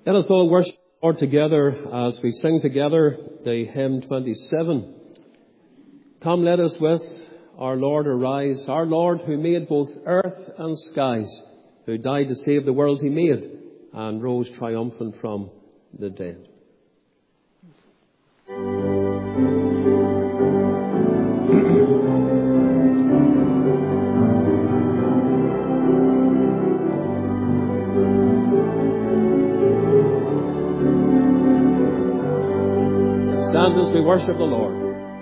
Let us all worship the Lord together as we sing together the hymn 27. Come, let us with our Lord arise, our Lord who made both earth and skies, who died to save the world he made and rose triumphant from the dead. Stand as we worship the Lord.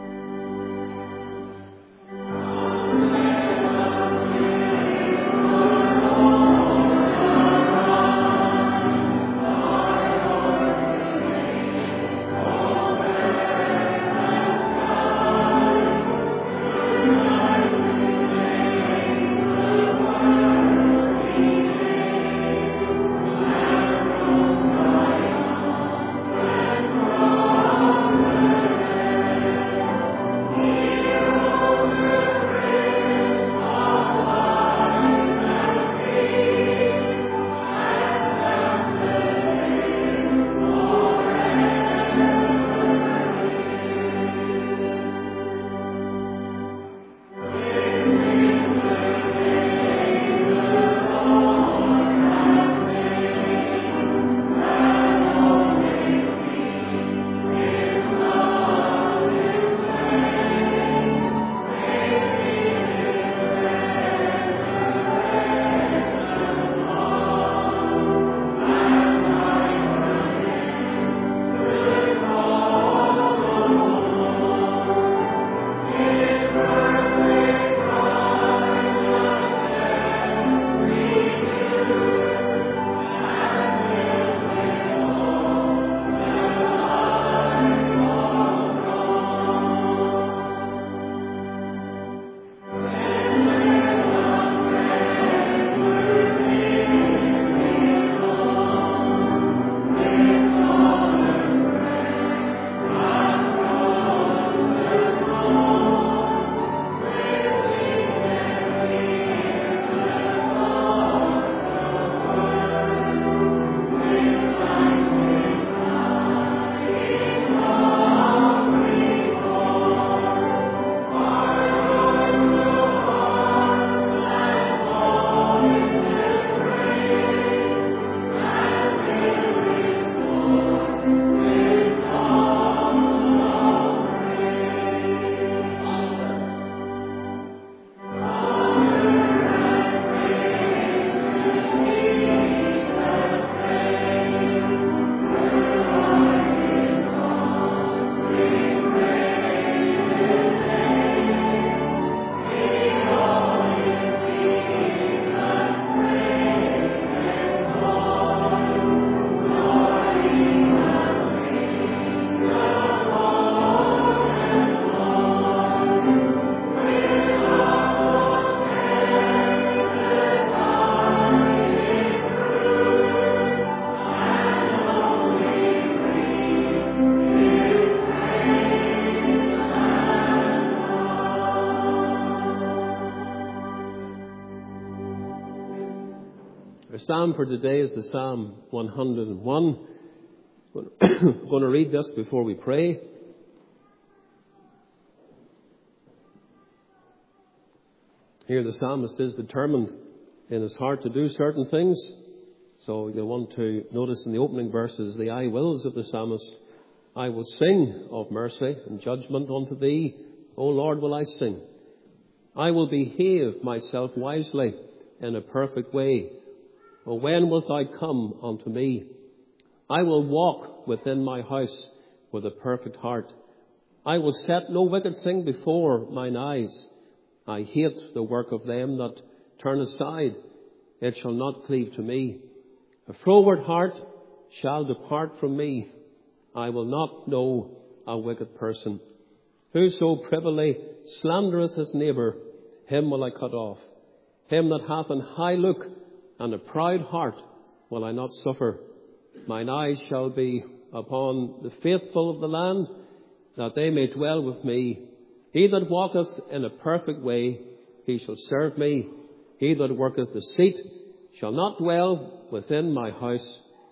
Our psalm for today is the Psalm 101. I'm going to read this before we pray. Here the psalmist is determined in his heart to do certain things. So you'll want to notice in the opening verses the I wills of the psalmist. I will sing of mercy and judgment unto thee, O Lord, will I sing. I will behave myself wisely in a perfect way. O when wilt thou come unto me? I will walk within my house with a perfect heart. I will set no wicked thing before mine eyes. I hate the work of them that turn aside. It shall not cleave to me. A froward heart shall depart from me. I will not know a wicked person. Whoso privily slandereth his neighbour, him will I cut off. Him that hath an high look and a proud heart will I not suffer. Mine eyes shall be upon the faithful of the land, that they may dwell with me. He that walketh in a perfect way, he shall serve me. He that worketh deceit shall not dwell within my house.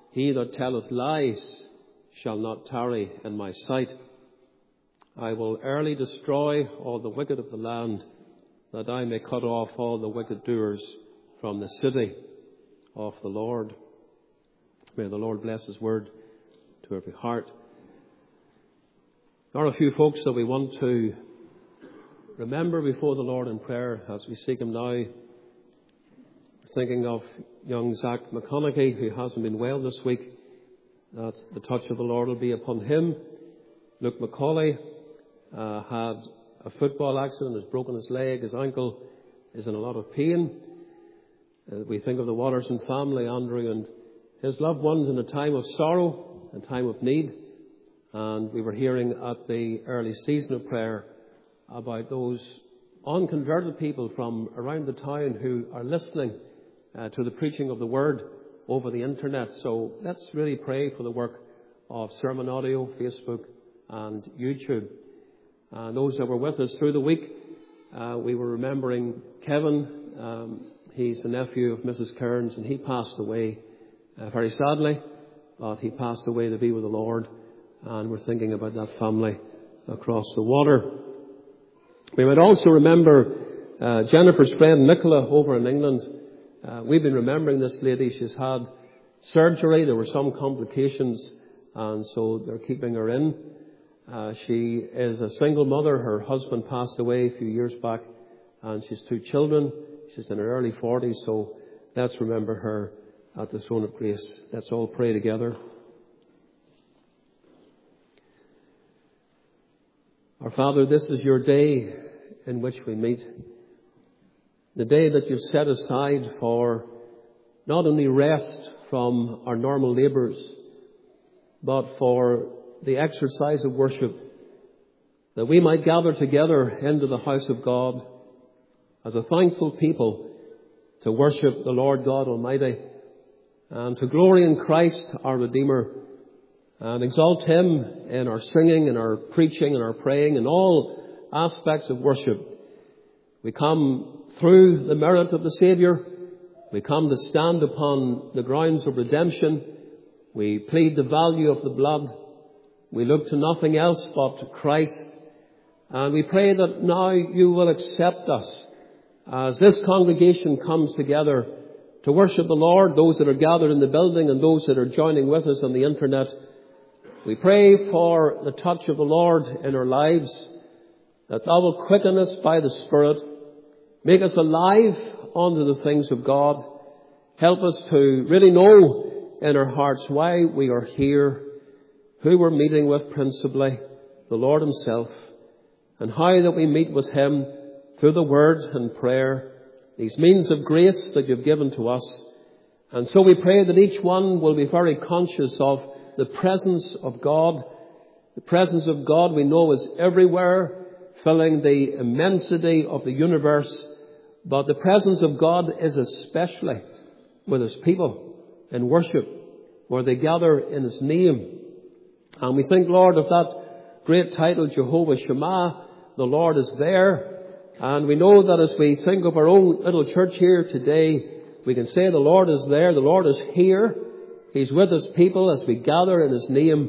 He that telleth lies shall not tarry in my sight. I will early destroy all the wicked of the land, that I may cut off all the wicked doers from the city of the Lord. May the Lord bless His word to every heart. There are a few folks that we want to remember before the Lord in prayer as we seek Him now. Thinking of young Zach McConaughey, who hasn't been well this week, that the touch of the Lord will be upon him. Luke McCauley had a football accident, has broken his leg, his ankle is in a lot of pain. We think of the Watterson family, Andrew and his loved ones, in a time of sorrow, a time of need. And we were hearing at the early season of prayer about those unconverted people from around the town who are listening to the preaching of the Word over the internet. So let's really pray for the work of Sermon Audio, Facebook and YouTube. Those that were with us through the week, we were remembering Kevin. He's the nephew of Mrs. Kearns, and he passed away very sadly, but he passed away to be with the Lord, and we're thinking about that family across the water. We might also remember Jennifer's friend Nicola over in England. We've been remembering this lady. She's had surgery. There were some complications, and so they're keeping her in. She is a single mother. Her husband passed away a few years back, and she's 2 children. She's in her early 40s, so let's remember her at the throne of grace. Let's all pray together. Our Father, this is your day in which we meet. The day that you've set aside for not only rest from our normal labours, but for the exercise of worship, that we might gather together into the house of God as a thankful people to worship the Lord God Almighty and to glory in Christ our Redeemer and exalt Him in our singing and our preaching and our praying and all aspects of worship. We come through the merit of the Saviour. We come to stand upon the grounds of redemption. We plead the value of the blood. We look to nothing else but to Christ. And we pray that now you will accept us as this congregation comes together to worship the Lord, those that are gathered in the building and those that are joining with us on the internet. We pray for the touch of the Lord in our lives, that thou will quicken us by the Spirit, make us alive unto the things of God, help us to really know in our hearts why we are here, who we're meeting with principally, the Lord Himself, and how that we meet with Him through the Word and prayer, these means of grace that you've given to us. And so we pray that each one will be very conscious of the presence of God. The presence of God we know is everywhere, filling the immensity of the universe. But the presence of God is especially with His people in worship, where they gather in His name. And we think, Lord, of that great title, Jehovah Shammah, the Lord is there. And we know that as we think of our own little church here today, we can say the Lord is there, the Lord is here. He's with His people as we gather in His name.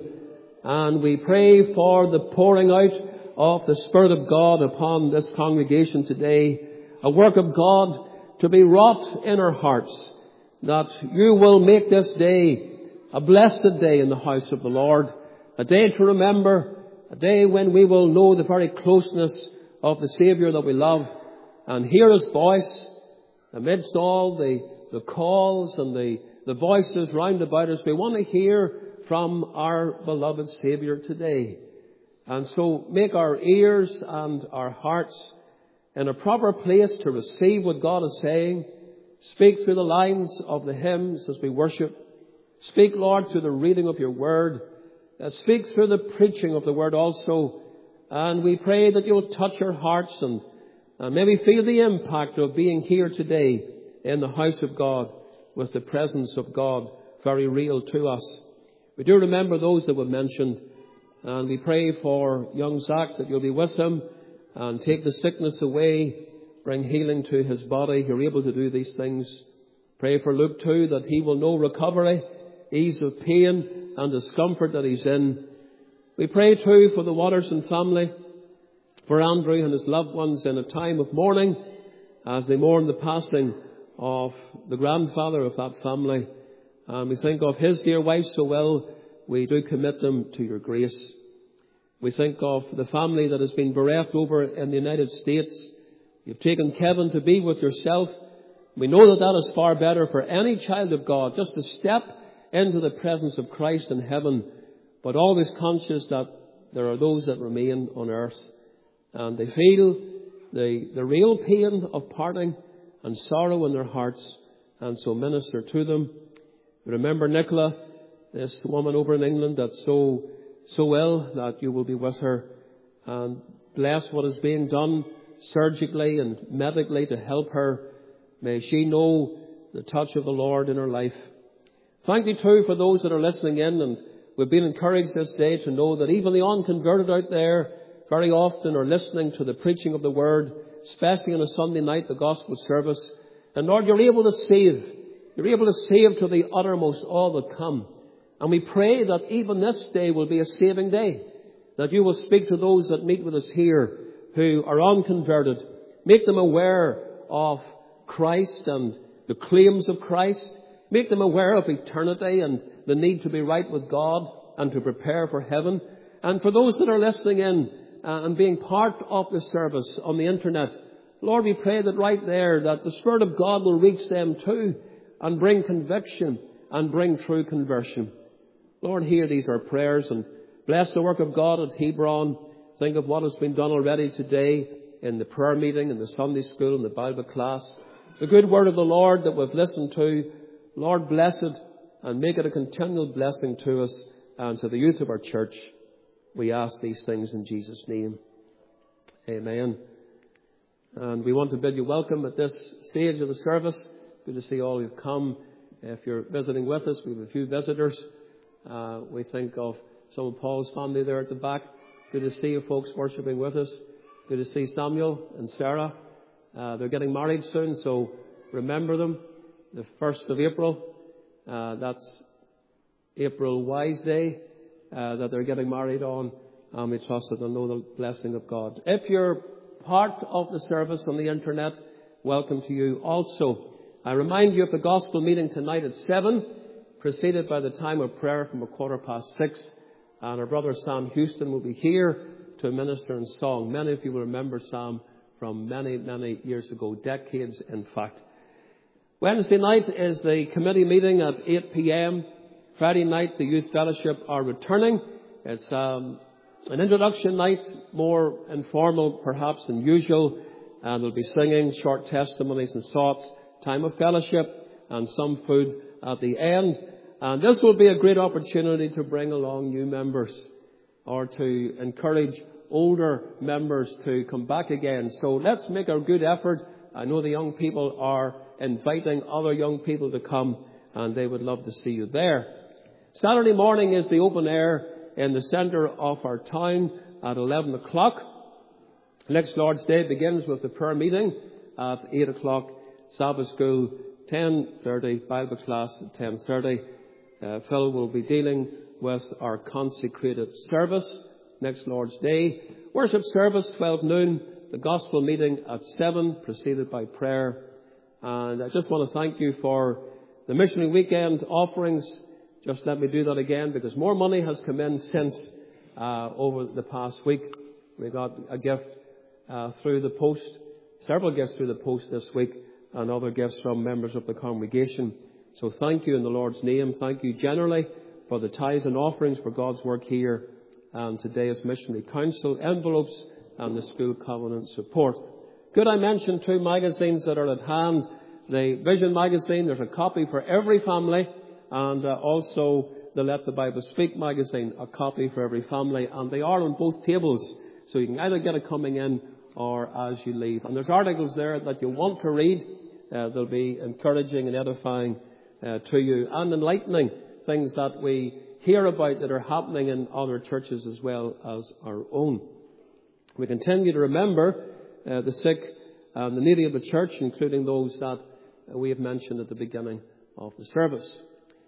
And we pray for the pouring out of the Spirit of God upon this congregation today. A work of God to be wrought in our hearts, that you will make this day a blessed day in the house of the Lord, a day to remember, a day when we will know the very closeness of the Saviour that we love and hear His voice amidst all the calls and the voices round about us. We want to hear from our beloved Saviour today. And so make our ears and our hearts in a proper place to receive what God is saying. Speak through the lines of the hymns as we worship. Speak, Lord, through the reading of your word. Speak through the preaching of the word also. And we pray that you'll touch our hearts and maybe feel the impact of being here today in the house of God with the presence of God very real to us. We do remember those that were mentioned, and we pray for young Zach that you'll be with him and take the sickness away, bring healing to his body. You're able to do these things. Pray for Luke too, that he will know recovery ease of pain and discomfort that he's in. We pray too for the Watterson family, for Andrew and his loved ones in a time of mourning as they mourn the passing of the grandfather of that family. And we think of his dear wife so well, we do commit them to your grace. We think of the family that has been bereft over in the United States. You've taken Kevin to be with yourself. We know that that is far better for any child of God, just to step into the presence of Christ in heaven, but always conscious that there are those that remain on earth, and they feel the real pain of parting and sorrow in their hearts, and so minister to them. Remember Nicola, this woman over in England that's so ill, that you will be with her, and bless what is being done surgically and medically to help her. May she know the touch of the Lord in her life. Thank you too for those that are listening in, and we've been encouraged this day to know that even the unconverted out there very often are listening to the preaching of the Word, especially on a Sunday night, the gospel service. And Lord, you're able to save. You're able to save to the uttermost all that come. And we pray that even this day will be a saving day, that you will speak to those that meet with us here who are unconverted. Make them aware of Christ and the claims of Christ. Make them aware of eternity and the need to be right with God and to prepare for heaven. And for those that are listening in and being part of the service on the internet, Lord, we pray that right there, that the Spirit of God will reach them too and bring conviction and bring true conversion. Lord, hear these our prayers and bless the work of God at Hebron. Think of what has been done already today in the prayer meeting, in the Sunday school, in the Bible class. The good word of the Lord that we've listened to. Lord, bless it and make it a continual blessing to us and to the youth of our church. We ask these things in Jesus' name. Amen. And we want to bid you welcome at this stage of the service. Good to see all who've come. If you're visiting with us, we have a few visitors. We think of some of Paul's family there at the back. Good to see you folks worshipping with us. Good to see Samuel and Sarah. They're getting married soon, so remember them. The 1st of April, that's April Wise Day, that they're getting married on. We trust that they'll know the blessing of God. If you're part of the service on the internet, welcome to you also. I remind you of the gospel meeting tonight at 7, preceded by the time of prayer from 6:15. And our brother Sam Houston will be here to minister in song. Many of you will remember Sam from many, many years ago, decades in fact. Wednesday night is the committee meeting at 8 p.m. Friday night, the youth fellowship are returning. It's an introduction night, more informal perhaps than usual. And we'll be singing, short testimonies and thoughts, time of fellowship, and some food at the end. And this will be a great opportunity to bring along new members or to encourage older members to come back again. So let's make a good effort. I know the young people are inviting other young people to come, and they would love to see you there. Saturday morning is the open air in the centre of our town at 11 o'clock. Next Lord's Day begins with the prayer meeting at 8 o'clock, Sabbath school 10:30, Bible class at 10:30. Phil will be dealing with our consecrated service next Lord's Day. Worship service 12 noon, the gospel meeting at 7, preceded by prayer. And I just want to thank you for the missionary weekend offerings. Just let me do that again, because more money has come in since over the past week. We got a gift through the post, several gifts through the post this week, and other gifts from members of the congregation. So thank you in the Lord's name. Thank you generally for the tithes and offerings for God's work here, and today's missionary council envelopes and the school covenant support. Could I mention 2 magazines that are at hand? The Vision magazine, there's a copy for every family, and also the Let the Bible Speak magazine, a copy for every family, and they are on both tables, so you can either get it coming in or as you leave. And there's articles there that you want to read. They'll be encouraging and edifying to you, and enlightening things that we hear about that are happening in other churches as well as our own. We continue to remember the sick and the needy of the church, including those that we have mentioned at the beginning of the service.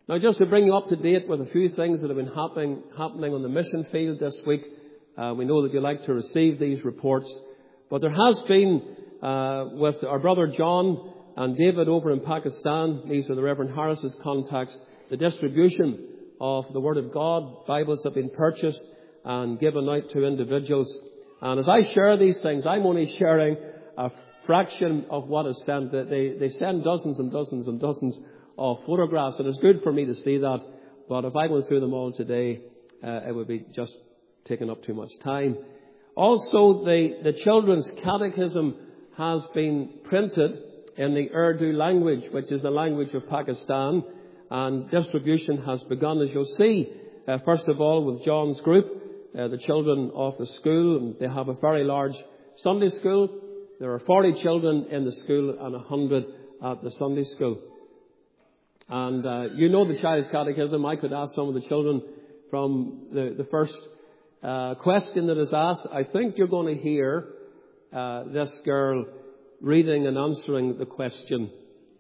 Now, just to bring you up to date with a few things that have been happening on the mission field this week, we know that you like to receive these reports. But there has been, with our brother John and David over in Pakistan, these are the Reverend Harris's contacts, the distribution of the Word of God. Bibles have been purchased and given out to individuals. And as I share these things, I'm only sharing a fraction of what is sent. They send dozens and dozens and dozens of photographs, and it's good for me to see that. But if I went through them all today, it would be just taking up too much time. Also, the Children's Catechism has been printed in the Urdu language, which is the language of Pakistan, and distribution has begun, as you'll see. First of all, with John's group, the children of the school, and they have a very large Sunday school. There are 40 children in the school and 100 at the Sunday school. And you know the Child's Catechism. I could ask some of the children from the first question that is asked. I think you're going to hear this girl reading and answering the question.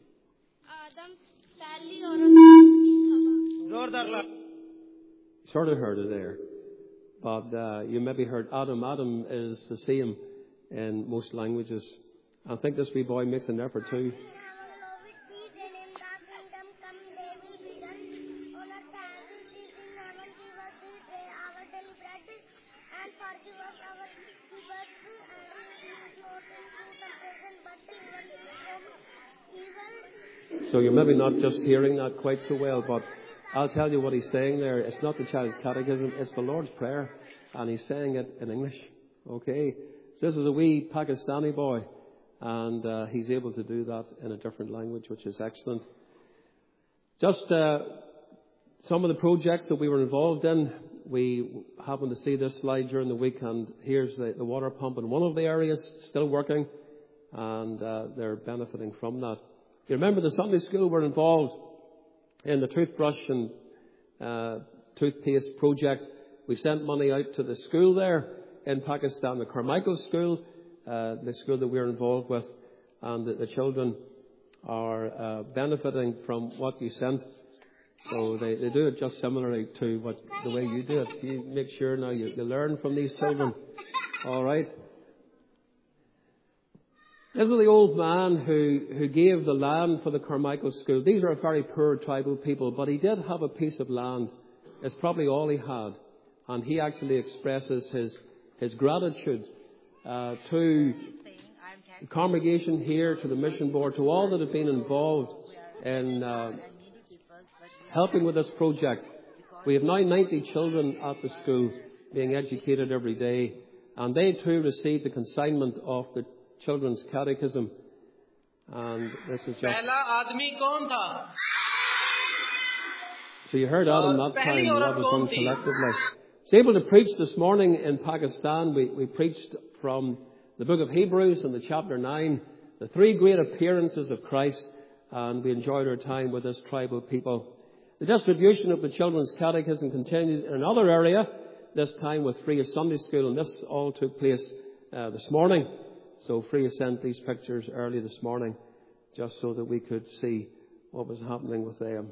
Sort of heard it there. But you maybe heard Adam. Adam is the same in most languages. I think this wee boy makes an effort too. So you're maybe not just hearing that quite so well, but I'll tell you what he's saying there. It's not the Child's Catechism, it's the Lord's Prayer, and he's saying it in English. Okay? So this is a wee Pakistani boy, and he's able to do that in a different language, which is excellent. Just some of the projects that we were involved in. We happened to see this slide during the week, and here's the water pump in one of the areas still working, and they're benefiting from that. You remember the Sunday school were involved in the toothbrush and toothpaste project. We sent money out to the school there in Pakistan, the Carmichael School, the school that we're involved with, and the children are benefiting from what you sent. So they do it just similarly to the way you do it. You make sure now you learn from these children. All right. This is the old man who gave the land for the Carmichael School. These are very poor tribal people, but he did have a piece of land. It's probably all he had. And he actually expresses his gratitude to the congregation here, to the mission board, to all that have been involved in helping with this project. We have now 90 children at the school being educated every day, and they too receive the consignment of the Children's Catechism. And this is just... So you heard Adam that time, that was done collectively. I was able to preach this morning in Pakistan. We preached from the book of Hebrews in the chapter 9, the 3 great appearances of Christ, and we enjoyed our time with this tribal people. The distribution of the Children's Catechism continued in another area, this time with Freya Sunday School, and this all took place this morning. So Freya sent these pictures early this morning just so that we could see what was happening with them.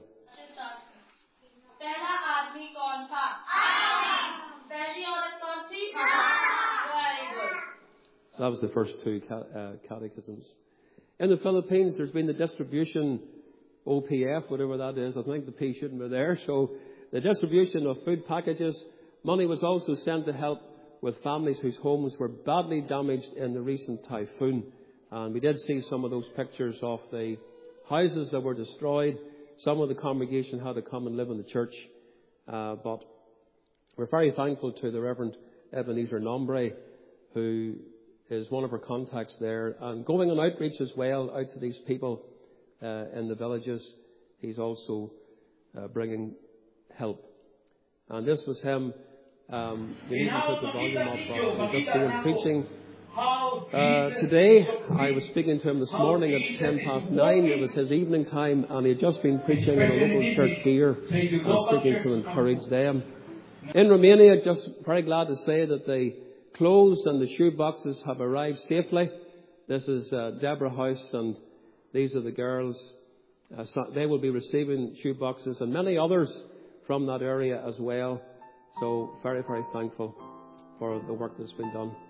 So that was the first 2 catechisms. In the Philippines, there's been the distribution, OPF, whatever that is. I think the P shouldn't be there. So the distribution of food packages. Money was also sent to help with families whose homes were badly damaged in the recent typhoon. And we did see some of those pictures of the houses that were destroyed. Some of the congregation had to come and live in the church. But we're very thankful to the Reverend Ebenezer Nombre, who is one of our contacts there. And going on outreach as well, out to these people in the villages, he's also bringing help. And this was him. We need to put the volume up. We just see him preaching. Today, I was speaking to him this morning at 9:10. It was his evening time, and he had just been preaching in a local church here and seeking to encourage them. In Romania, just very glad to say that the clothes and the shoe boxes have arrived safely. This is Deborah House, and these are the girls They will be receiving shoe boxes, and many others from that area as well. So very, very thankful for the work that's been done.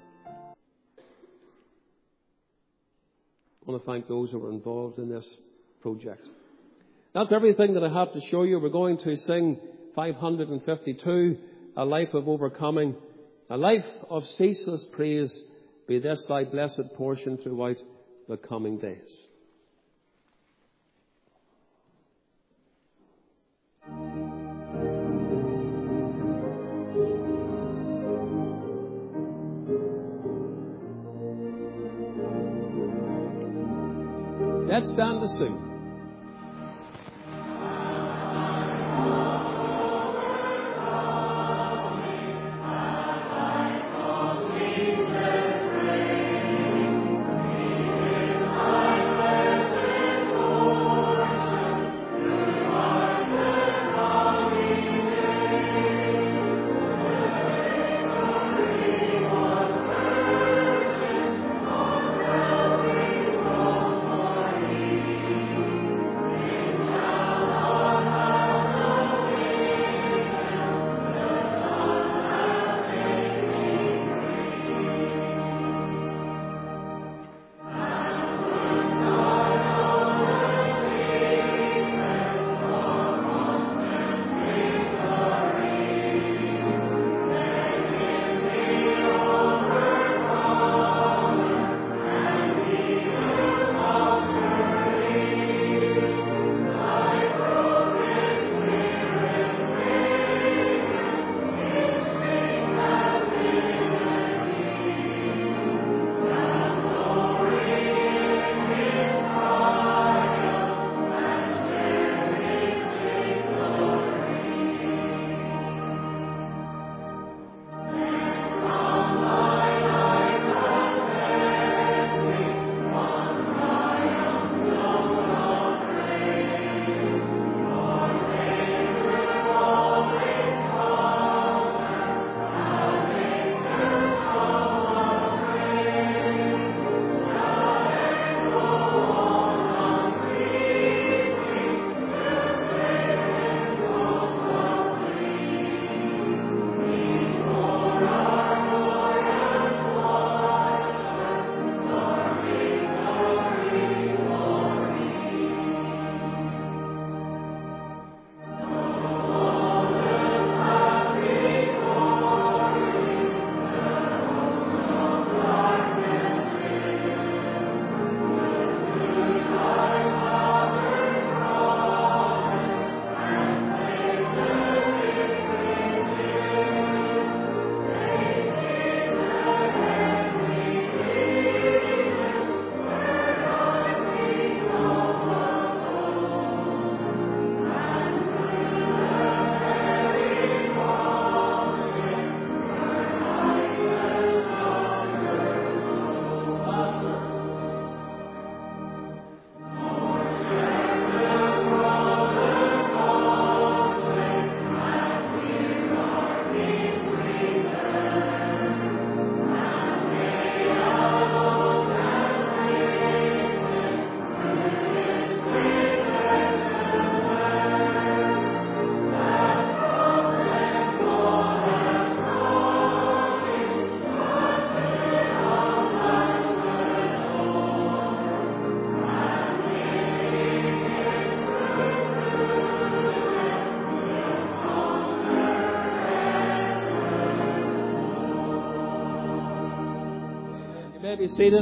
I want to thank those who were involved in this project. That's everything that I have to show you. We're going to sing 552, A Life of Overcoming. A life of ceaseless praise, be this thy blessed portion throughout the coming days. Let's stand to sing. may be seated.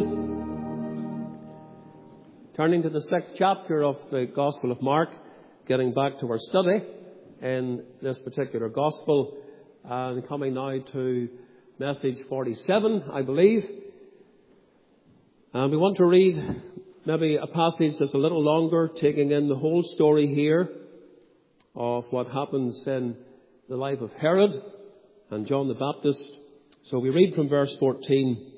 Turning to the 6th chapter of the Gospel of Mark, getting back to our study in this particular Gospel, and coming now to message 47, I believe. And we want to read maybe a passage that's a little longer, taking in the whole story here of what happens in the life of Herod and John the Baptist. So we read from verse 14.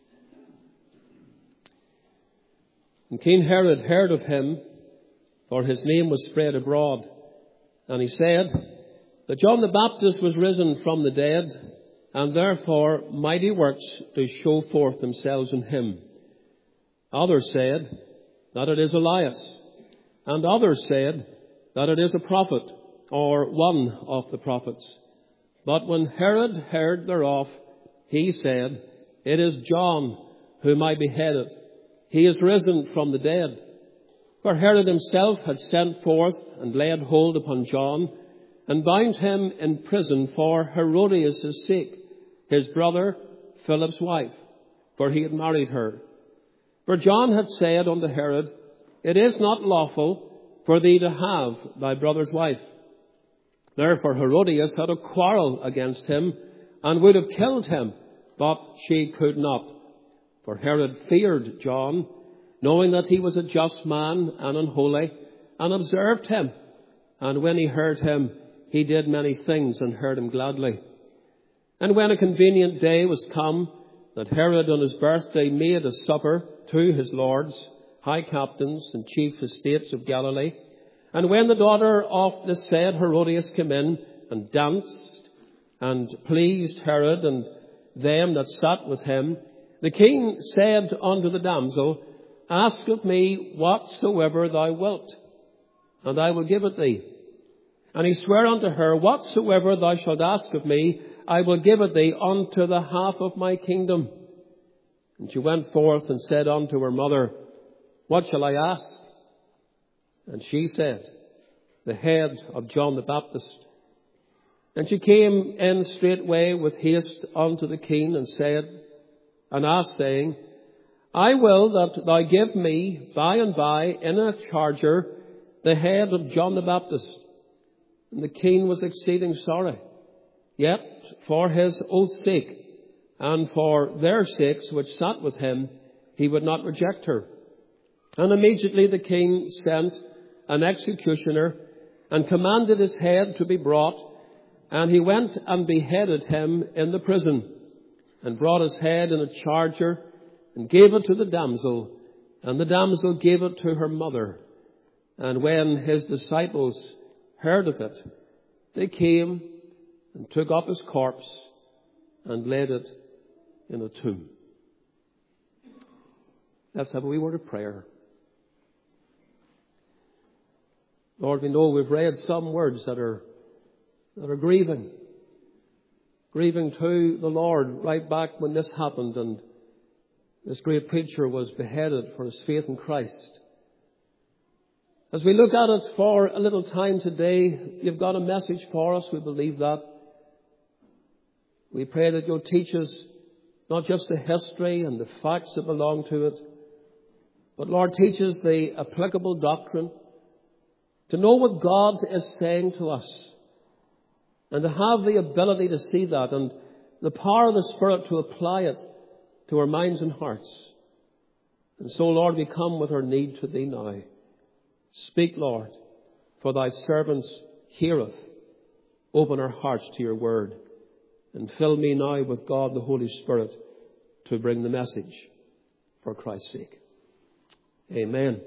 And King Herod heard of him, for his name was spread abroad. And he said that John the Baptist was risen from the dead, and therefore mighty works do show forth themselves in him. Others said that it is Elias. and others said that it is a prophet, or one of the prophets. But when Herod heard thereof, he said, It is John whom I beheaded. He is risen from the dead. For Herod himself had sent forth and laid hold upon John, and bound him in prison for Herodias' sake, his brother Philip's wife, for he had married her. For John had said unto Herod, It is not lawful for thee to have thy brother's wife. Therefore Herodias had a quarrel against him, and would have killed him, but she could not. For Herod feared John, knowing that he was a just man and unholy, and observed him. And when he heard him, he did many things, and heard him gladly. And when a convenient day was come, that Herod on his birthday made a supper to his lords, high captains, and chief estates of Galilee. And when the daughter of the said Herodias came in, and danced, and pleased Herod and them that sat with him, the king said unto the damsel, Ask of me whatsoever thou wilt, and I will give it thee. And he sware unto her, Whatsoever thou shalt ask of me, I will give it thee unto the half of my kingdom. And she went forth and said unto her mother, What shall I ask? And she said, The head of John the Baptist. And she came in straightway with haste unto the king, and asked, saying, I will that thou give me by and by in a charger the head of John the Baptist. And the king was exceeding sorry. Yet for his oath's sake, and for their sakes which sat with him, he would not reject her. And immediately the king sent an executioner, and commanded his head to be brought. And he went and beheaded him in the prison, and brought his head in a charger, and gave it to the damsel, and the damsel gave it to her mother. And when his disciples heard of it, they came and took up his corpse, and laid it in a tomb. Let's have a wee word of prayer. Lord, we know we've read some words that are grieving to the Lord right back when this happened, and this great preacher was beheaded for his faith in Christ. As we look at it for a little time today, you've got a message for us. We believe that. We pray that you'll teach us not just the history and the facts that belong to it, but Lord, teach us the applicable doctrine, to know what God is saying to us, and to have the ability to see that, and the power of the Spirit to apply it to our minds and hearts. And so, Lord, we come with our need to thee now. Speak, Lord, for thy servants heareth. Open our hearts to your word, and fill me now with God the Holy Spirit to bring the message for Christ's sake. Amen.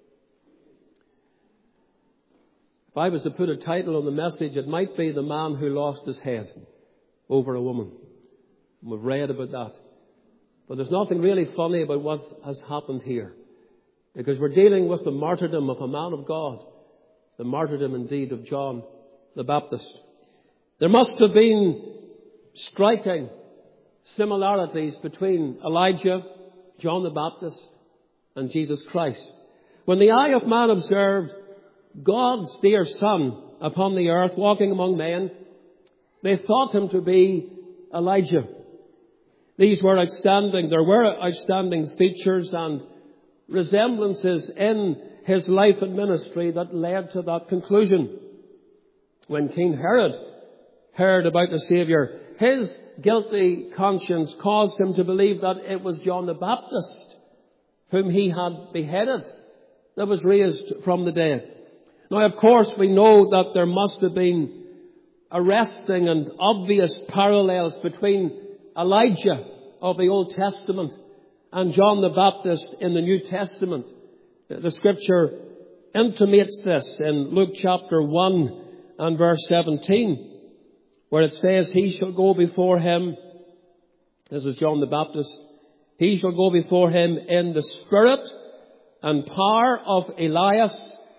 If I was to put a title on the message, it might be The Man Who Lost His Head Over a Woman. And we've read about that. But there's nothing really funny about what has happened here, because we're dealing with the martyrdom of a man of God, the martyrdom indeed of John the Baptist. There must have been striking similarities between Elijah, John the Baptist, and Jesus Christ. When the eye of man observed God's dear Son upon the earth, walking among men, they thought him to be Elijah. These were outstanding. There were outstanding features and resemblances in his life and ministry that led to that conclusion. When King Herod heard about the Saviour, his guilty conscience caused him to believe that it was John the Baptist, whom he had beheaded, that was raised from the dead. Now, of course, we know that there must have been arresting and obvious parallels between Elijah of the Old Testament and John the Baptist in the New Testament. The Scripture intimates this in Luke chapter 1 and verse 17, where it says, He shall go before him, this is John the Baptist, he shall go before him in the spirit and power of Elias,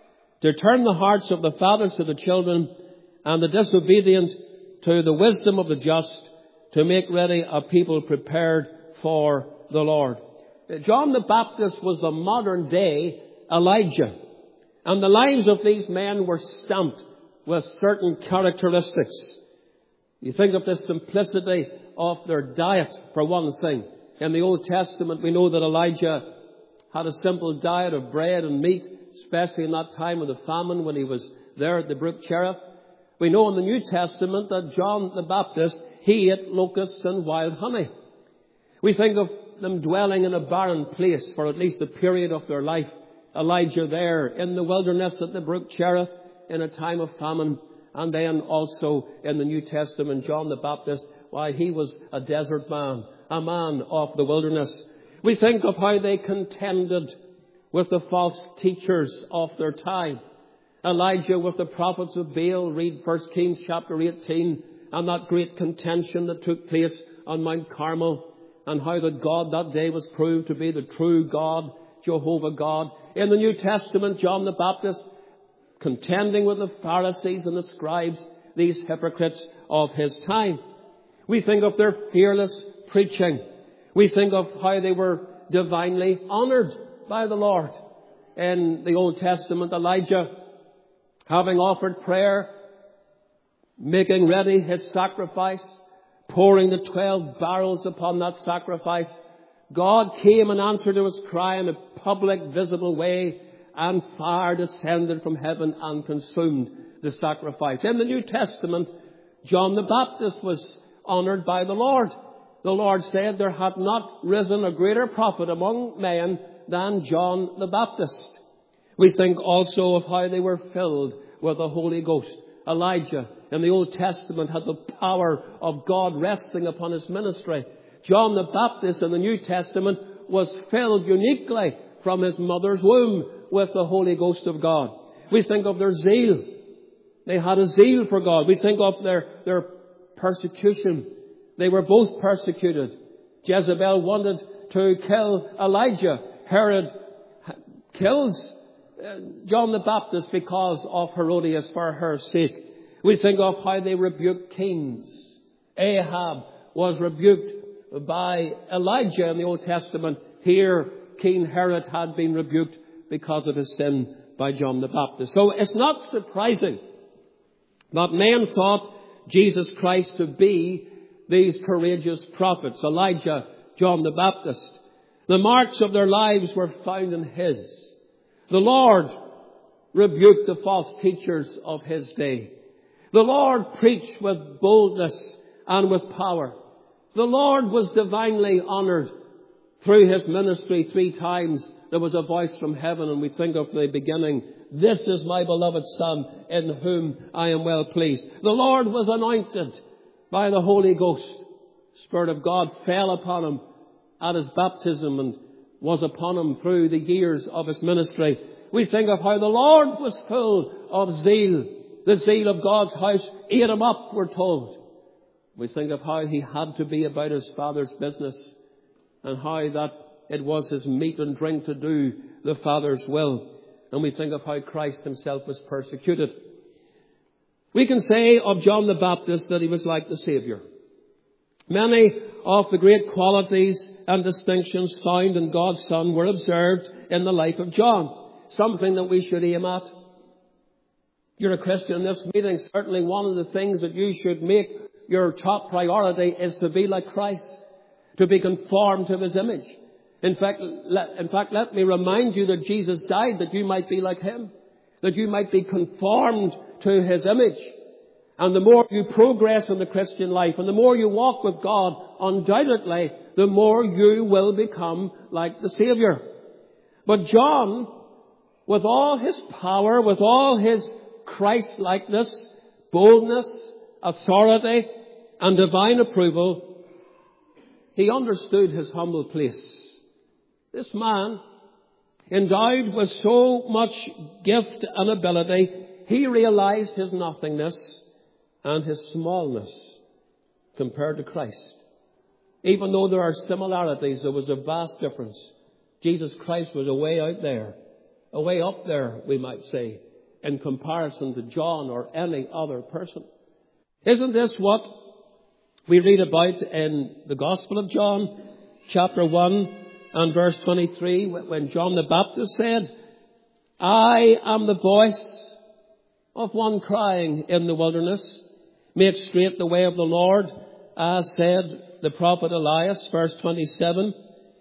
to turn the hearts of the fathers to the children, and the disobedient to the wisdom of the just, to make ready a people prepared for the Lord. John the Baptist was the modern day Elijah. And the lives of these men were stamped with certain characteristics. You think of the simplicity of their diet, for one thing. In the Old Testament, we know that Elijah had a simple diet of bread and meat, especially in that time of the famine when he was there at the brook Cherith. We know in the New Testament that John the Baptist, he ate locusts and wild honey. We think of them dwelling in a barren place for at least a period of their life. Elijah there in the wilderness at the brook Cherith in a time of famine. And then also in the New Testament, John the Baptist, why he was a desert man, a man of the wilderness. We think of how they contended with the false teachers of their time. Elijah with the prophets of Baal, read 1 Kings chapter 18, and that great contention that took place on Mount Carmel, and how that God that day was proved to be the true God, Jehovah God. In the New Testament, John the Baptist contending with the Pharisees and the scribes, these hypocrites of his time. We think of their fearless preaching. We think of how they were divinely honored by the Lord. In the Old Testament, Elijah, having offered prayer, making ready his sacrifice, pouring the 12 barrels upon that sacrifice, God came and answered to his cry in a public, visible way, and fire descended from heaven and consumed the sacrifice. In the New Testament, John the Baptist was honored by the Lord. The Lord said there had not risen a greater prophet among men than John the Baptist. We think also of how they were filled with the Holy Ghost. Elijah in the Old Testament had the power of God resting upon his ministry. John the Baptist in the New Testament was filled uniquely from his mother's womb with the Holy Ghost of God. We think of their zeal. They had a zeal for God. We think of their persecution. They were both persecuted. Jezebel wanted to kill Elijah. Herod kills John the Baptist because of Herodias for her sake. We think of how they rebuked kings. Ahab was rebuked by Elijah in the Old Testament. Here, King Herod had been rebuked because of his sin by John the Baptist. So it's not surprising that men thought Jesus Christ to be these courageous prophets, Elijah, John the Baptist. The marks of their lives were found in his. The Lord rebuked the false teachers of his day. The Lord preached with boldness and with power. The Lord was divinely honored through his ministry. 3 times there was a voice from heaven, and we think of the beginning, "This is my beloved Son, in whom I am well pleased." The Lord was anointed by the Holy Ghost. The Spirit of God fell upon him at his baptism and was upon him through the years of his ministry. We think of how the Lord was full of zeal. The zeal of God's house ate him up, we're told. We think of how he had to be about his Father's business, and how that it was his meat and drink to do the Father's will. And we think of how Christ himself was persecuted. We can say of John the Baptist that he was like the Saviour. Many of the great qualities and distinctions found in God's Son were observed in the life of John. Something that we should aim at. You're a Christian in this meeting. Certainly one of the things that you should make your top priority is to be like Christ, to be conformed to his image. In fact, let me remind you that Jesus died that you might be like him, that you might be conformed to his image. And the more you progress in the Christian life, and the more you walk with God, undoubtedly, the more you will become like the Saviour. But John, with all his power, with all his Christ-likeness, boldness, authority, and divine approval, he understood his humble place. This man, endowed with so much gift and ability, he realized his nothingness and his smallness compared to Christ. Even though there are similarities, there was a vast difference. Jesus Christ was away out there, away up there, we might say, in comparison to John or any other person. Isn't this what we read about in the Gospel of John, chapter 1 and verse 23, when John the Baptist said, I am the voice of one crying in the wilderness, make straight the way of the Lord, as said the prophet Elias, verse 27.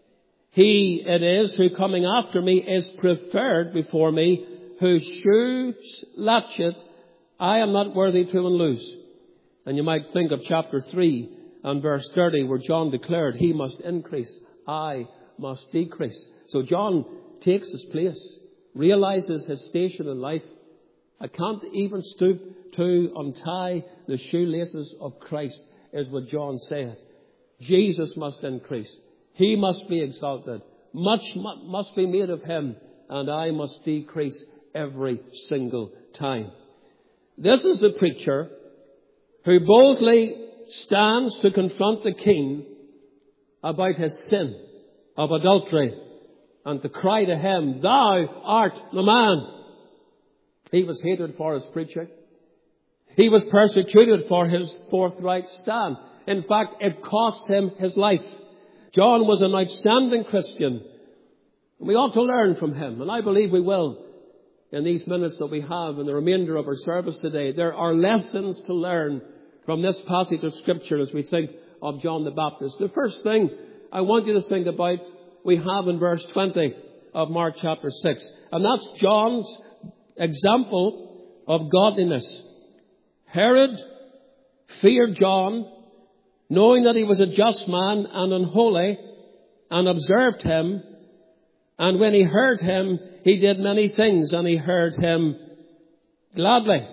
He it is who coming after me is preferred before me, whose shoes latchet I am not worthy to unloose. And you might think of chapter 3 and verse 30, where John declared, he must increase, I must decrease. So John takes his place, realizes his station in life. I can't even stoop to untie the shoelaces of Christ, is what John said. Jesus must increase. He must be exalted. Much must be made of him, and I must decrease every single time. This is the preacher who boldly stands to confront the king about his sin of adultery and to cry to him, thou art the man. He was hated for his preaching. He was persecuted for his forthright stand. In fact, it cost him his life. John was an outstanding Christian. We ought to learn from him, and I believe we will in these minutes that we have in the remainder of our service today. There are lessons to learn from this passage of Scripture as we think of John the Baptist. The first thing I want you to think about, we have in verse 20 of Mark chapter 6. And that's John's example of godliness. Herod feared John, knowing that he was a just man and unholy, and observed him. And when he heard him, he did many things, and he heard him gladly.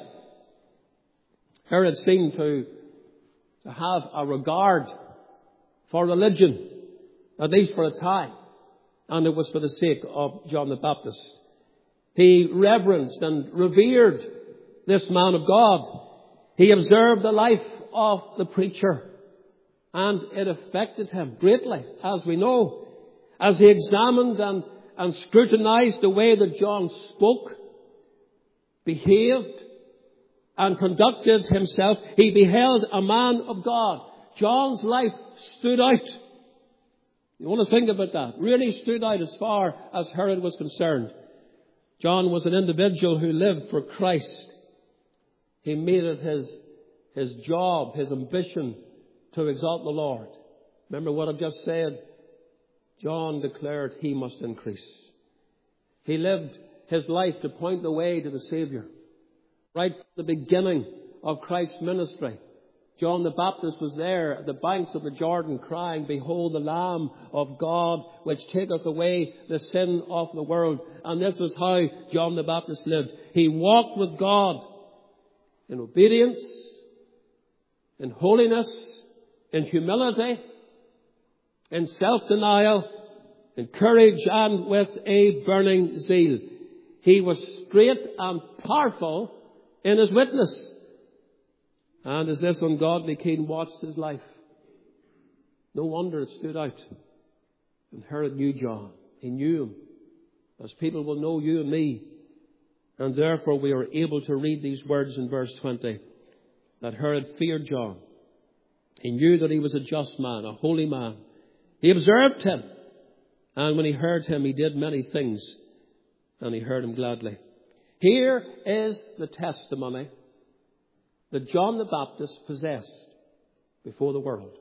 Herod seemed to have a regard for religion, at least for a time. And it was for the sake of John the Baptist. He reverenced and revered this man of God. He observed the life of the preacher, and it affected him greatly, as we know, as he examined and scrutinized the way that John spoke, behaved, and conducted himself. He beheld a man of God. John's life stood out. You want to think about that? Really stood out as far as Herod was concerned. John was an individual who lived for Christ. He made it his job, his ambition to exalt the Lord. Remember what I've just said? John declared he must increase. He lived his life to point the way to the Savior. Right from the beginning of Christ's ministry, John the Baptist was there at the banks of the Jordan crying, behold the Lamb of God which taketh away the sin of the world. And this is how John the Baptist lived. He walked with God in obedience, in holiness, in humility, in self-denial, in courage, and with a burning zeal. He was straight and powerful in his witness. And as this ungodly king watched his life, no wonder it stood out. And Herod knew John. He knew him, as people will know you and me. And therefore we are able to read these words in verse 20, that Herod feared John. He knew that he was a just man, a holy man. He observed him. And when he heard him, he did many things. And he heard him gladly. Here is the testimony that John the Baptist possessed before the world.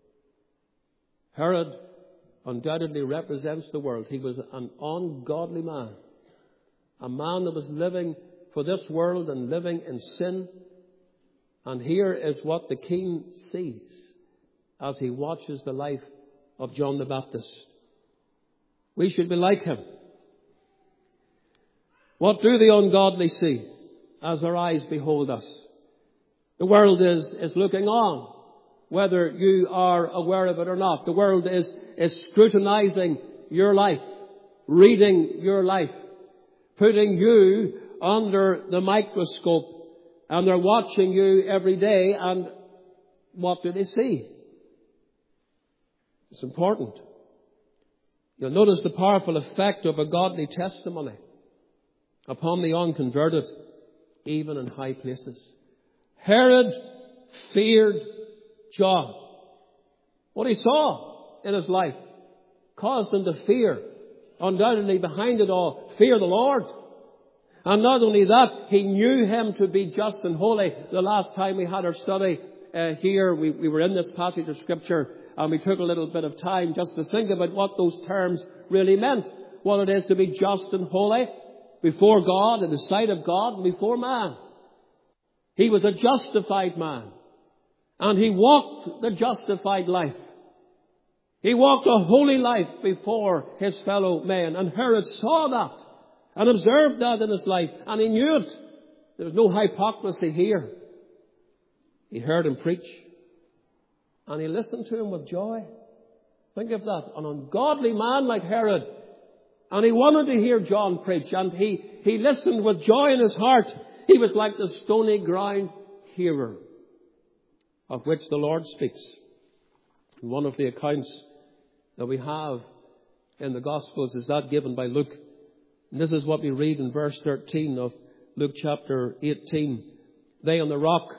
Herod undoubtedly represents the world. He was an ungodly man. A man that was living for this world and living in sin. And here is what the king sees as he watches the life of John the Baptist. We should be like him. What do the ungodly see as their eyes behold us? The world is looking on, whether you are aware of it or not. The world is scrutinizing your life, reading your life, putting you under the microscope, and they're watching you every day. And what do they see? It's important. You'll notice the powerful effect of a godly testimony upon the unconverted. even in high places. Herod feared John. What he saw in his life caused him to fear. Undoubtedly behind it all, fear the Lord. And not only that, he knew him to be just and holy. The last time we had our study here, we were in this passage of Scripture, and we took a little bit of time just to think about what those terms really meant. What it is to be just and holy before God, in the sight of God, and before man. He was a justified man. And he walked the justified life. He walked a holy life before his fellow men. And Herod saw that and observed that in his life. And he knew it. There was no hypocrisy here. He heard him preach. And he listened to him with joy. Think of that. An ungodly man like Herod. And he wanted to hear John preach. And he listened with joy in his heart. He was like the stony ground hearer of which the Lord speaks. One of the accounts that we have in the Gospels is that given by Luke. And this is what we read in verse 13 of Luke chapter 18. They on the rock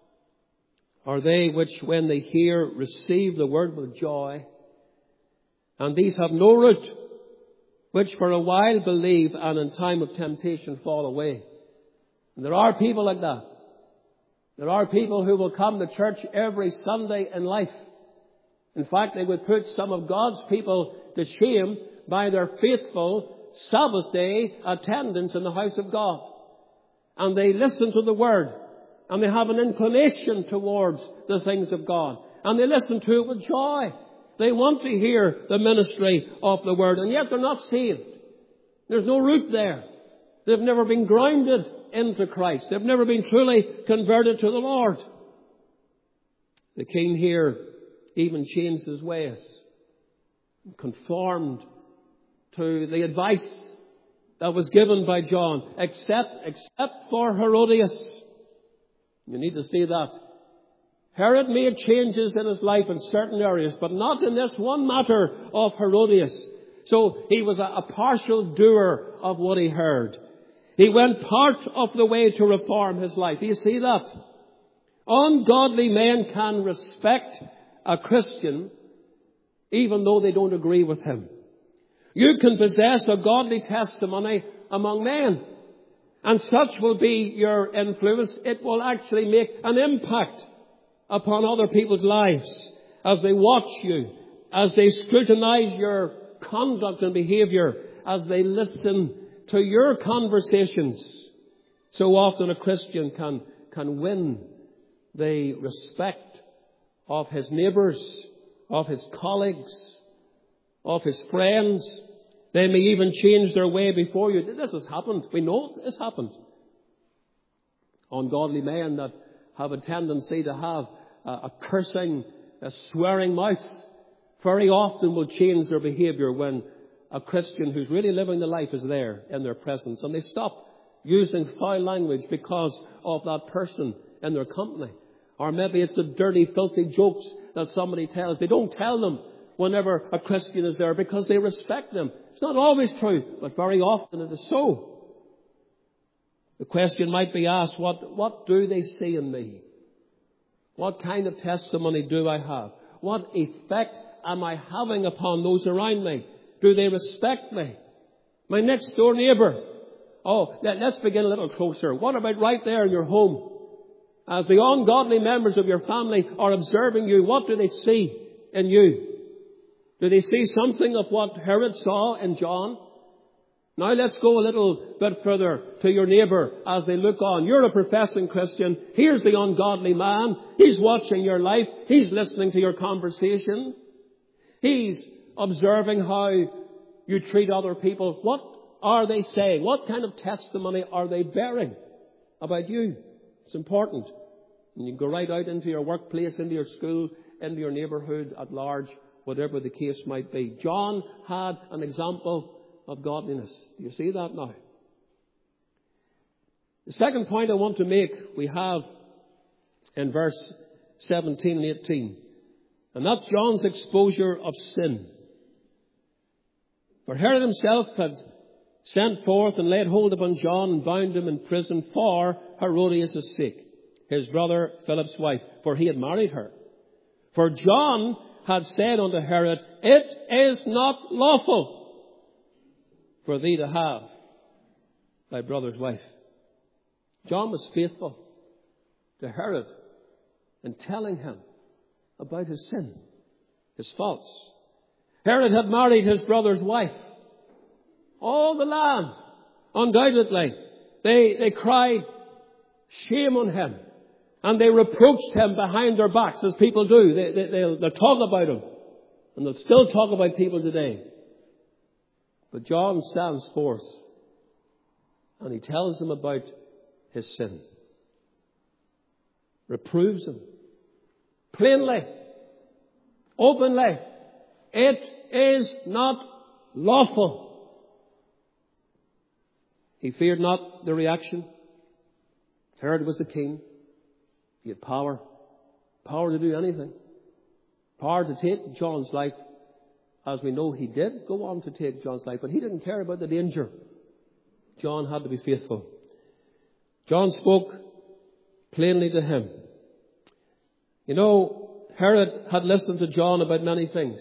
are they which when they hear receive the word with joy. And these have no root, which for a while believe and in time of temptation fall away. And there are people like that. There are people who will come to church every Sunday in life. In fact, they would put some of God's people to shame by their faithful Sabbath day attendance in the house of God. And they listen to the Word. And they have an inclination towards the things of God. And they listen to it with joy. They want to hear the ministry of the Word. And yet they're not saved. There's no root there. They've never been grounded into Christ. They've never been truly converted to the Lord. The king here even changed his ways, conformed to the advice that was given by John, except for Herodias. You need to see that. Herod made changes in his life in certain areas, but not in this one matter of Herodias. So he was a partial doer of what he heard. He went part of the way to reform his life. Do you see that? Ungodly men can respect a Christian even though they don't agree with him. You can possess a godly testimony among men, and such will be your influence. It will actually make an impact upon other people's lives as they watch you, as they scrutinize your conduct and behavior, as they listen to your conversations. So often a Christian can win the respect of his neighbours, of his colleagues, of his friends. They may even change their way before you. This has happened. We know this has happened. Ungodly men that have a tendency to have a cursing, a swearing mouth, very often will change their behaviour when a Christian who's really living the life is there in their presence. And they stop using foul language because of that person in their company. Or maybe it's the dirty, filthy jokes that somebody tells. They don't tell them whenever a Christian is there because they respect them. It's not always true, but very often it is so. The question might be asked, what do they see in me? What kind of testimony do I have? What effect am I having upon those around me? Do they respect me? My next door neighbour. Oh, let's begin a little closer. What about right there in your home? As the ungodly members of your family are observing you, what do they see in you? Do they see something of what Herod saw in John? Now let's go a little bit further to your neighbour as they look on. You're a professing Christian. Here's the ungodly man. He's watching your life. He's listening to your conversation. He's observing how you treat other people. What are they saying? What kind of testimony are they bearing about you? It's important. And you go right out into your workplace, into your school, into your neighbourhood at large, whatever the case might be. John had an example of godliness. Do you see that now? The second point I want to make, we have in verse 17 and 18. And that's John's exposure of sin. For Herod himself had sent forth and laid hold upon John and bound him in prison for Herodias' sake, his brother Philip's wife, for he had married her. For John had said unto Herod, It is not lawful for thee to have thy brother's wife. John was faithful to Herod in telling him about his sin, his faults. Herod had married his brother's wife. All the land, undoubtedly, they cried shame on him. And they reproached him behind their backs, as people do. They'll talk about him. And they'll still talk about people today. But John stands forth. And he tells them about his sin. Reproves him. Plainly. Openly. It is not lawful. He feared not the reaction. Herod was the king. He had power to do anything, power to take John's life, as we know he did go on to take John's life, but he didn't care about the danger. John had to be faithful. John spoke plainly to him. You know, Herod had listened to John about many things.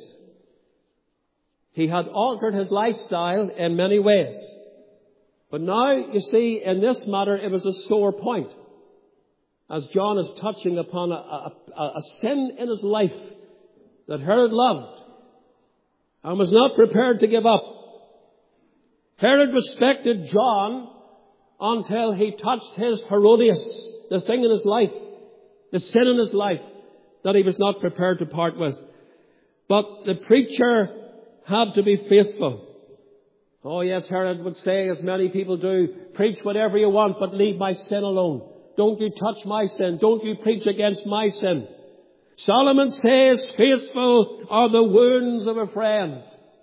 He had altered his lifestyle in many ways. But now, you see, in this matter, it was a sore point. As John is touching upon a sin in his life that Herod loved and was not prepared to give up. Herod respected John until he touched his Herodias, the thing in his life, the sin in his life that he was not prepared to part with. But the preacher had to be faithful. Oh yes, Herod would say, as many people do, preach whatever you want, but leave my sin alone. Don't you touch my sin. Don't you preach against my sin. Solomon says, faithful are the wounds of a friend.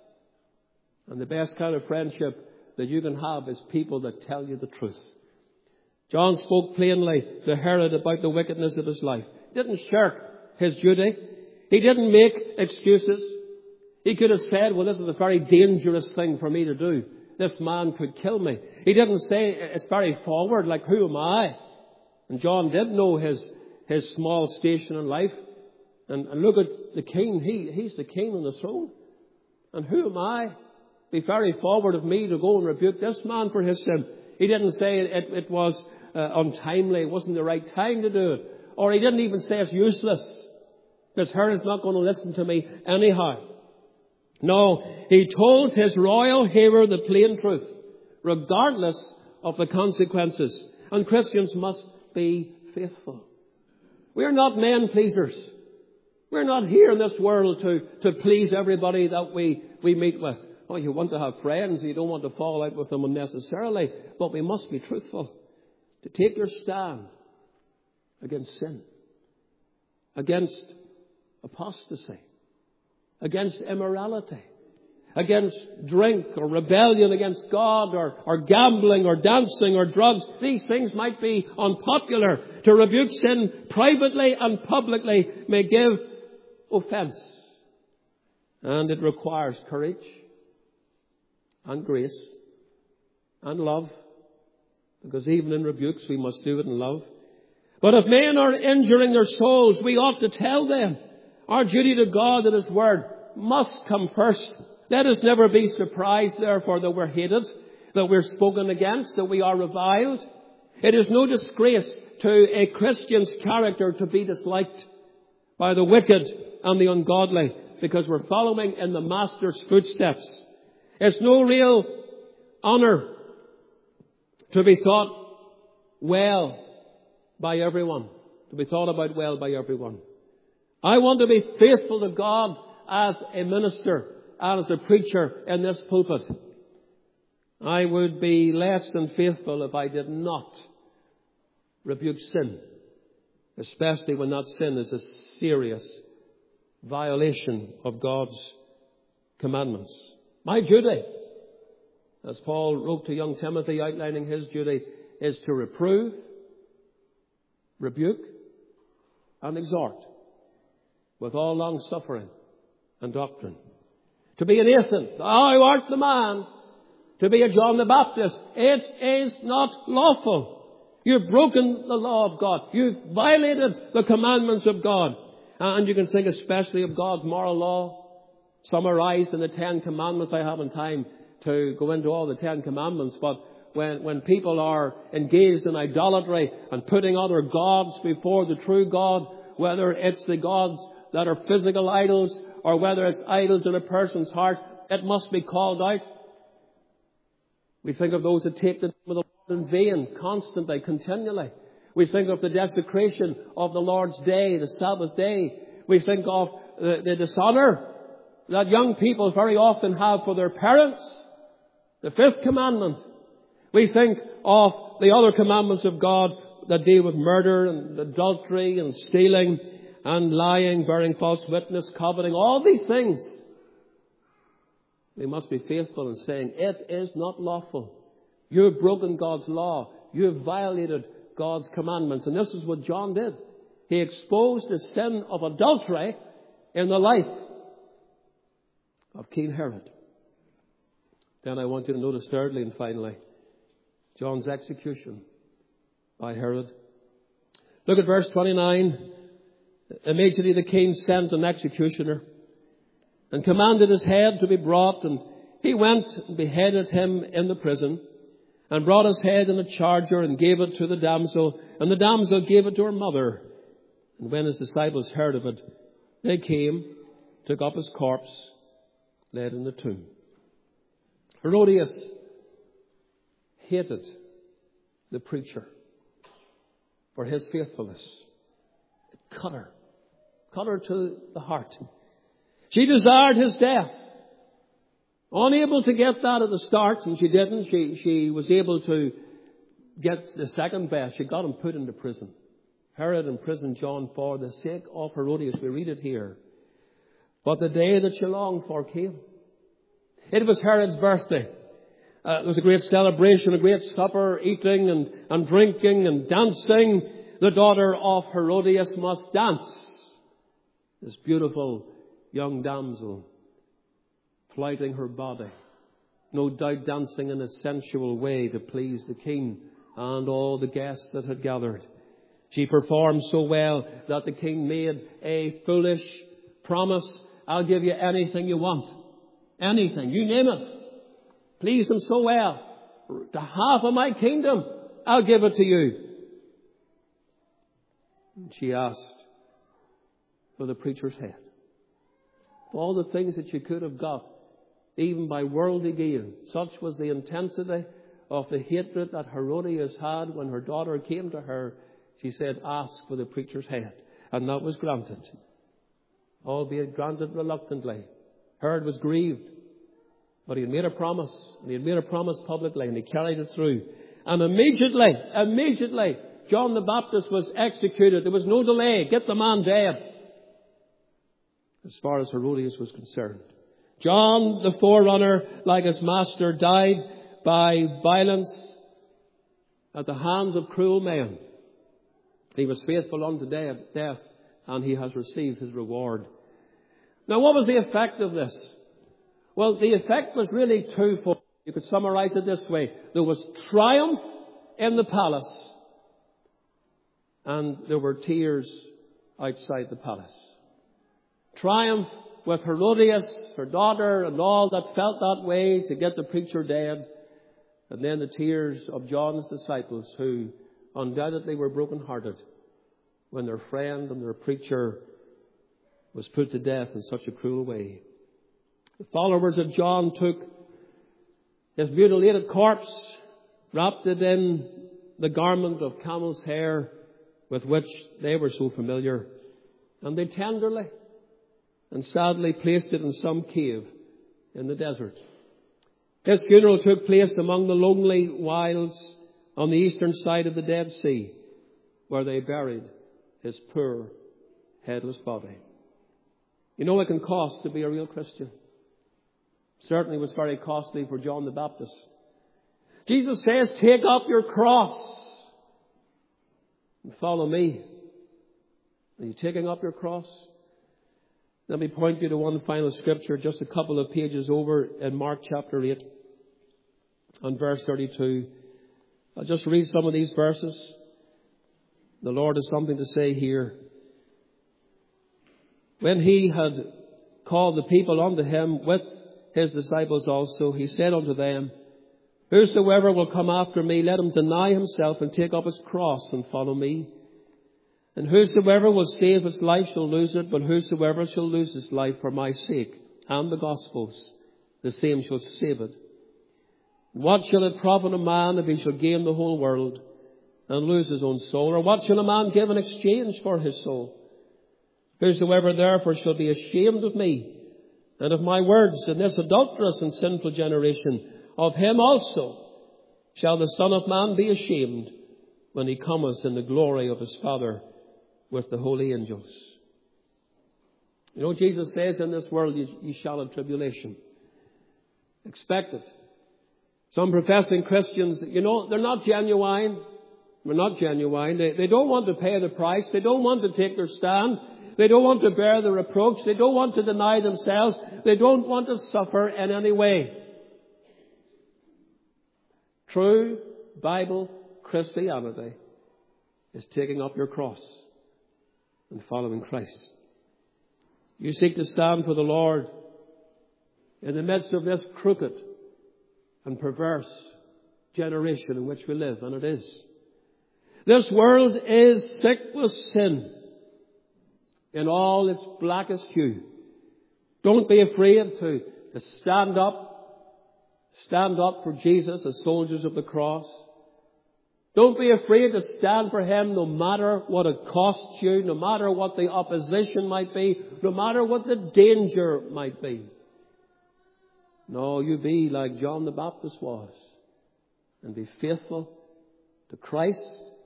And the best kind of friendship that you can have is people that tell you the truth. John spoke plainly to Herod about the wickedness of his life. He didn't shirk his duty. He didn't make excuses. He could have said, well, this is a very dangerous thing for me to do. This man could kill me. He didn't say, it's very forward, like, who am I? And John did know his small station in life. And look at the king. He's the king on the throne. And who am I? Be very forward of me to go and rebuke this man for his sin. He didn't say it was untimely. It wasn't the right time to do it. Or he didn't even say it's useless, because Herod's not going to listen to me anyhow. No, he told his royal hearer the plain truth, regardless of the consequences. And Christians must be faithful. We're not men pleasers. We're not here in this world to please everybody that we meet with. Oh, you want to have friends. You don't want to fall out with them unnecessarily. But we must be truthful. To take your stand against sin, against apostasy, against immorality, against drink or rebellion against God or gambling or dancing or drugs. These things might be unpopular. To rebuke sin privately and publicly may give offense. And it requires courage and grace and love, because even in rebukes we must do it in love. But if men are injuring their souls, we ought to tell them. Our duty to God and His Word must come first. Let us never be surprised, therefore, that we're hated, that we're spoken against, that we are reviled. It is no disgrace to a Christian's character to be disliked by the wicked and the ungodly, because we're following in the Master's footsteps. It's no real honour to be thought well by everyone, to be thought about well by everyone. I want to be faithful to God as a minister and as a preacher in this pulpit. I would be less than faithful if I did not rebuke sin, especially when that sin is a serious violation of God's commandments. My duty, as Paul wrote to young Timothy outlining his duty, is to reprove, rebuke, and exhort with all long suffering and doctrine. To be an Nathan, thou art the man, to be a John the Baptist. It is not lawful. You've broken the law of God. You've violated the commandments of God. And you can think especially of God's moral law, summarized in the 10 Commandments. I haven't time to go into all the 10 Commandments, but when people are engaged in idolatry and putting other gods before the true God, whether it's the gods that are physical idols or whether it's idols in a person's heart, it must be called out. We think of those that take the name of the Lord in vain, constantly, continually. We think of the desecration of the Lord's day, the Sabbath day. We think of the dishonor that young people very often have for their parents. The 5th commandment. We think of the other commandments of God that deal with murder and adultery and stealing and lying, bearing false witness, coveting, all these things. We must be faithful in saying, it is not lawful. You have broken God's law. You have violated God's commandments. And this is what John did. He exposed the sin of adultery in the life of King Herod. Then I want you to notice thirdly and finally, John's execution by Herod. Look at verse 29. Immediately the king sent an executioner and commanded his head to be brought, and he went and beheaded him in the prison, and brought his head in a charger and gave it to the damsel, and the damsel gave it to her mother. And when his disciples heard of it, they came, took up his corpse, laid in the tomb. Herodias hated the preacher for his faithfulness. It cut her to the heart. She desired his death. Unable to get that at the start, and she didn't. She was able to get the second best. She got him put into prison. Herod imprisoned John for the sake of Herodias. We read it here. But the day that she longed for came. It was Herod's birthday. There was a great celebration, a great supper, eating and drinking and dancing. The daughter of Herodias must dance. This beautiful young damsel, flouting her body, no doubt dancing in a sensual way to please the king and all the guests that had gathered. She performed so well that the king made a foolish promise. I'll give you anything you want. Anything. You name it. Pleased him so well. The half of my kingdom, I'll give it to you. And she asked for the preacher's head. All the things that she could have got, even by worldly gain. Such was the intensity of the hatred that Herodias had when her daughter came to her. She said, ask for the preacher's head. And that was granted. Albeit granted reluctantly. Herod was grieved. But he had made a promise. And he had made a promise publicly. And he carried it through. And immediately, John the Baptist was executed. There was no delay. Get the man dead. As far as Herodias was concerned. John, the forerunner, like his master, died by violence at the hands of cruel men. He was faithful unto death, and he has received his reward. Now, what was the effect of this? Well, the effect was really twofold. You could summarize it this way. There was triumph in the palace, and there were tears outside the palace. Triumph with Herodias, her daughter, and all that felt that way to get the preacher dead. And then the tears of John's disciples, who undoubtedly were broken-hearted when their friend and their preacher was put to death in such a cruel way. The followers of John took his mutilated corpse, wrapped it in the garment of camel's hair with which they were so familiar, and they tenderly and sadly placed it in some cave in the desert. His funeral took place among the lonely wilds on the eastern side of the Dead Sea, where they buried his poor, headless body. You know, it can cost to be a real Christian. Certainly was very costly for John the Baptist. Jesus says, take up your cross and follow me. Are you taking up your cross? Let me point you to one final scripture, just a couple of pages over in Mark chapter 8. and verse 32. I'll just read some of these verses. The Lord has something to say here. When he had called the people unto him with his disciples also, he said unto them, Whosoever will come after me, let him deny himself and take up his cross and follow me. And whosoever will save his life shall lose it, but whosoever shall lose his life for my sake and the gospel's, the same shall save it. What shall it profit a man if he shall gain the whole world and lose his own soul? Or what shall a man give in exchange for his soul? Whosoever therefore shall be ashamed of me and of my words in this adulterous and sinful generation, of him also shall the Son of Man be ashamed when he cometh in the glory of his Father with the holy angels. You know, Jesus says in this world you shall have tribulation. Expect it. Some professing Christians, you know, they're not genuine. They're not genuine. They don't want to pay the price. They don't want to take their stand. They don't want to bear the reproach. They don't want to deny themselves. They don't want to suffer in any way. True Bible Christianity is taking up your cross and following Christ. You seek to stand for the Lord in the midst of this crooked and perverse generation in which we live, and it is. This world is sick with sin in all its blackest hue. Don't be afraid to stand up. Stand up for Jesus as soldiers of the cross. Don't be afraid to stand for him no matter what it costs you, no matter what the opposition might be, no matter what the danger might be. No, you be like John the Baptist was and be faithful to Christ,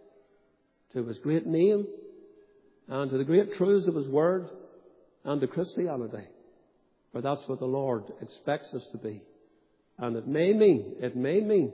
to his great name, and to the great truths of his word, and to Christianity. For that's what the Lord expects us to be. And it may mean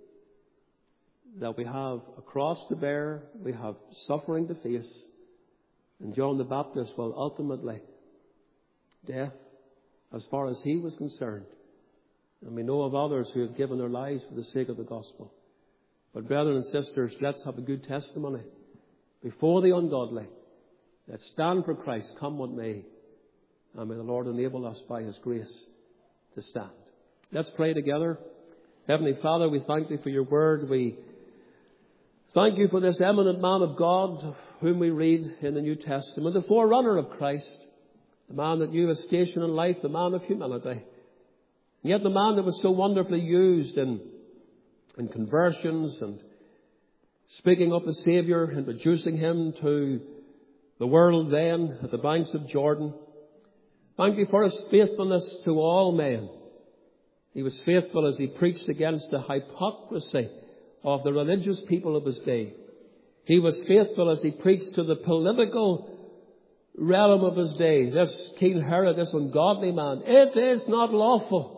that we have a cross to bear, we have suffering to face. And John the Baptist, well, ultimately, death, as far as he was concerned. And we know of others who have given their lives for the sake of the gospel. But brethren and sisters, let's have a good testimony before the ungodly. Let's stand for Christ, come what may. And may the Lord enable us by his grace to stand. Let's pray together. Heavenly Father, we thank thee for your word. We thank you for this eminent man of God, of whom we read in the New Testament, the forerunner of Christ, the man that you have stationed in life, the man of humility. And yet the man that was so wonderfully used in conversions and speaking of the Saviour, introducing him to the world then at the banks of Jordan. Thank you for his faithfulness to all men. He was faithful as he preached against the hypocrisy of the religious people of his day. He was faithful as he preached to the political realm of his day. This King Herod, this ungodly man, it is not lawful.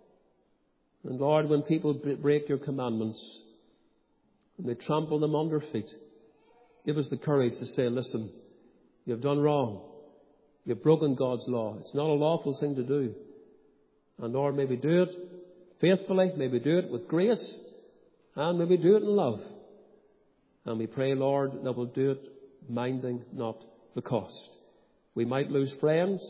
And Lord, when people break your commandments and they trample them under feet, give us the courage to say, listen, you've done wrong. You've broken God's law. It's not a lawful thing to do. And Lord, may we do it faithfully, may we do it with grace, and may we do it in love. And we pray, Lord, that we'll do it minding not the cost. We might lose friends.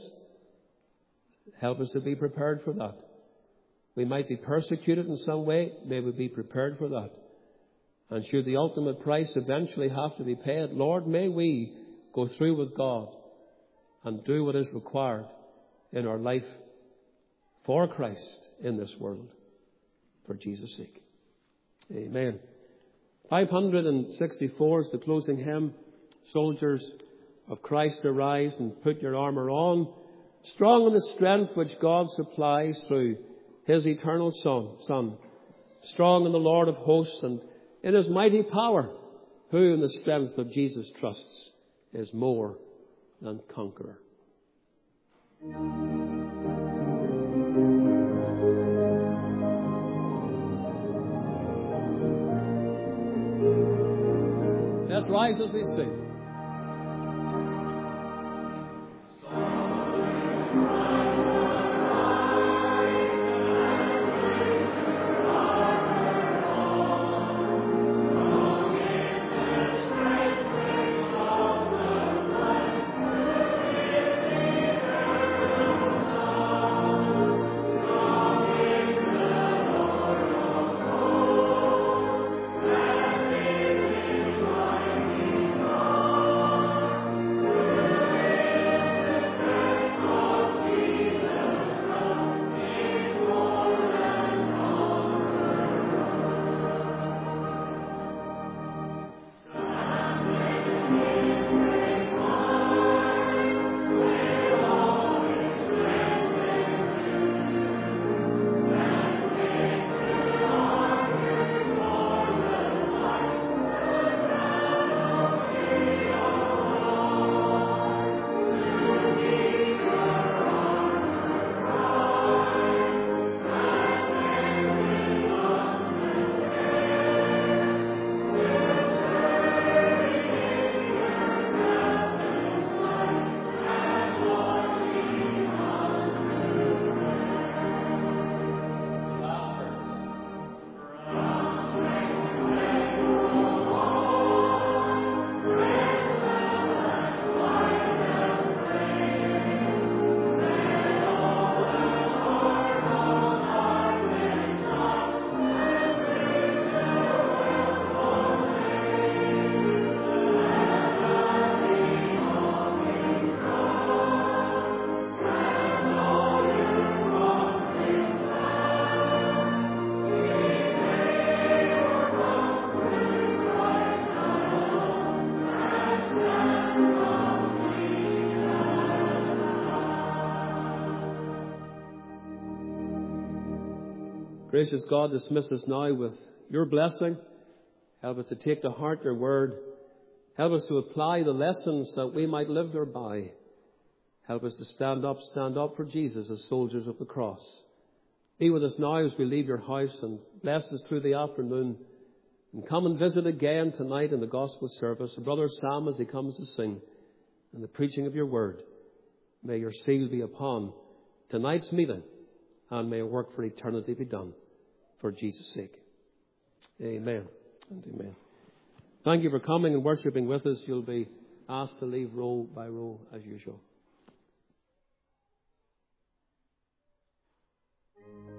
Help us to be prepared for that. We might be persecuted in some way. May we be prepared for that. And should the ultimate price eventually have to be paid, Lord, may we go through with God and do what is required in our life for Christ in this world, for Jesus' sake. Amen. 564 is the closing hymn. Soldiers of Christ, arise and put your armour on, strong in the strength which God supplies through his eternal Son, strong in the Lord of hosts and in his mighty power, who in the strength of Jesus trusts, is more than conqueror. Let's rise as we sing. Gracious God, dismiss us now with your blessing. Help us to take to heart your word. Help us to apply the lessons that we might live thereby. Help us to stand up for Jesus as soldiers of the cross. Be with us now as we leave your house, and bless us through the afternoon. And come and visit again tonight in the gospel service. And Brother Sam, as he comes to sing, and the preaching of your word, may your seal be upon tonight's meeting, and may a work for eternity be done for Jesus' sake. Amen and amen. Thank you for coming and worshipping with us. You'll be asked to leave row by row as usual.